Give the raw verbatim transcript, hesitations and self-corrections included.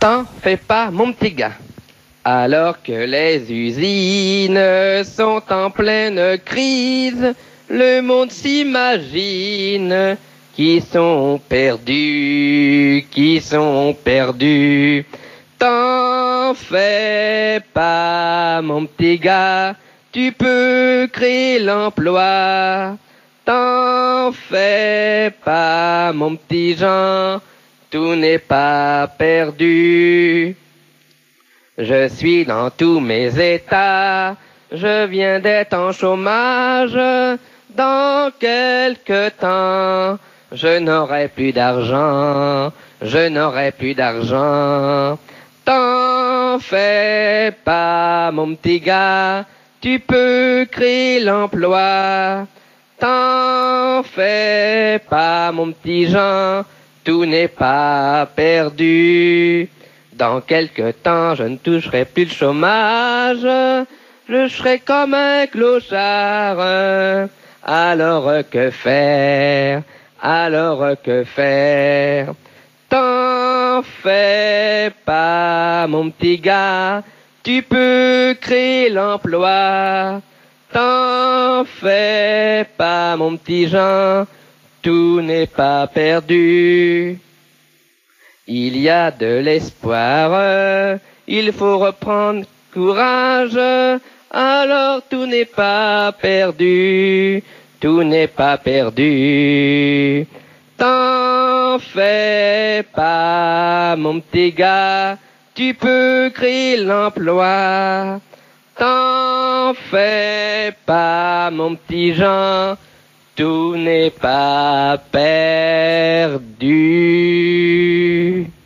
T'en fais pas, mon petit gars. Alors que les usines sont en pleine crise, le monde s'imagine qu'ils sont perdus, qu'ils sont perdus. T'en fais pas, mon petit gars, tu peux créer l'emploi. T'en fais pas, mon petit Jean, tout n'est pas perdu. Je suis dans tous mes états, je viens d'être en chômage. Dans quelque temps, je n'aurai plus d'argent, je n'aurai plus d'argent. T'en fais pas, mon petit gars, tu peux créer l'emploi. T'en fais pas, mon petit Jean, tout n'est pas perdu. Dans quelque temps, je ne toucherai plus le chômage, je serai comme un clochard. Alors que faire? Alors que faire? T'en fais pas, mon petit gars, tu peux créer l'emploi. T'en fais pas, mon petit Jean, tout n'est pas perdu. Il y a de l'espoir, il faut reprendre courage, alors tout n'est pas perdu, tout n'est pas perdu. T'en fais pas, mon petit gars, tu peux créer l'emploi. T'en fais pas, mon petit Jean, tout n'est pas perdu.